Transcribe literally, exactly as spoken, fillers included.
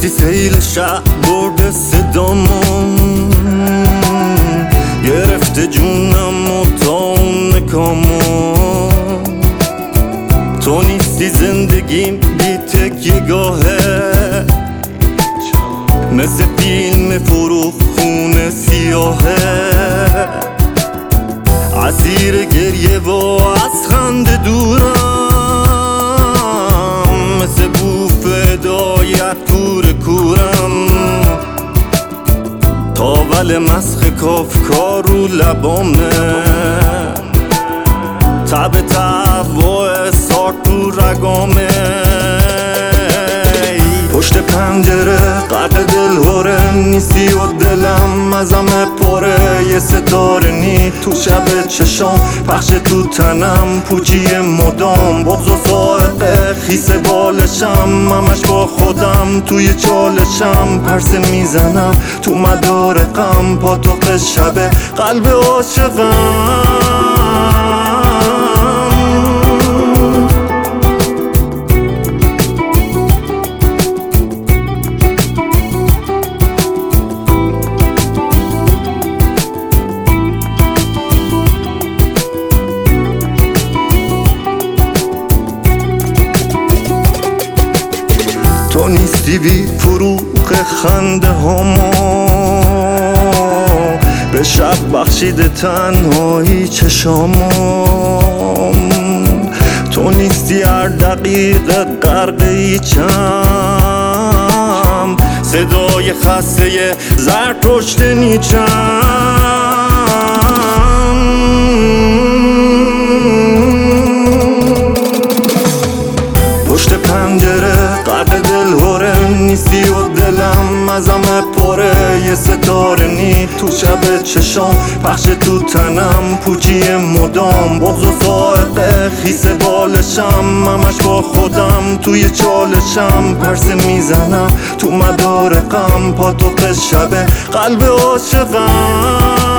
وقتی سیل شب برده صدامون، گرفته جونم و تا اون نکامون. تو نیستی زندگیم بی تکیه گاهه، مثل فیلم فروخ خونه سیاهه. اسیر گریه و از خنده دورم، مثل بو فدایت تور کورم. تاول مسخ کافکار رو لبامه، تب تب و اسار تو رگامه. پشت پنجره غرق دلهوره نیستی و دلم ازم پره. یه ستاره نی تو شب چشام، پخش تو تنم پوچی مدام. بغض و سائقه خیس بالشم، همش با خودم توی چالشم. پرسه میزنم تو مدار غم، پاتوق شب قلب عاشقم. تو نیستی بی فروغ خنده هامو، به شب بخشیده تنهایی چشامو. تو نیستی هر دقیقه غرق هیچم، صدای خسته زرتشت نیچم. پشت پنجره غرق دلهوره نیستی و دلم ازم پره. یه ستاره نی تو شب چشام، پخش تو تنم پوچی مدام. بغض و سائقه خیس بالشم، همش با خودم توی چالشم. پرسه میزنم تو مدار غم، پاتوق شب قلب عاشقم.